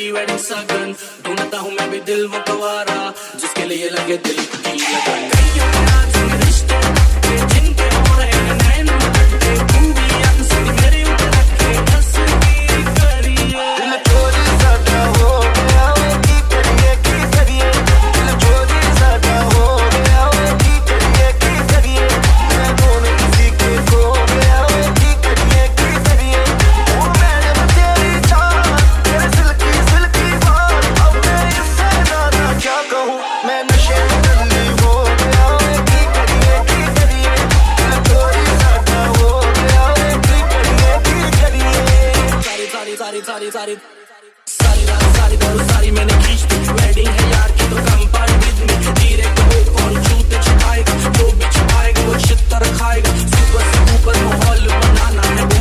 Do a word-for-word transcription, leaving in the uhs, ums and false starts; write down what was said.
Pre wedding सगन, ढूंढता हूँ मैं भी दिल वो गवारा जिसके लिए लगे दिल की लगन। कईयों के आज रिश्ते जिनके हो रहे हैं नैन मटके, खूबी अनसुनी मेरी ऊपर रखे तस्वीर करिए। दिल चोरी सादा हो गया वे की करिए की करिए, दिल चोरी सादा हो गया वे की करिए की करिए, मैं दोनों किसी के खो गया वे की करिए की करिए। ओ मैडम तेरी चाल तेरे सिल्की सिल्की बाल, अब मैं इससे ज्यादा क्या कहूँ, मैं नशे में डल्ली हो गया वे की करिए की करिए, दिल चोरी सादा हो गया वे की करिए की करिए। सारी सारी सारी सारी सारी सारी रात सारी दारू सारी मैंने खींच दी, वेडिंग है यार की तो कम पार्टी विद मी, धीरे कहो कौन जूते छुपाएगा, जो भी छुपाएगा वो छितर खाएगा, सुबह से ऊपर माहौल बनाना है।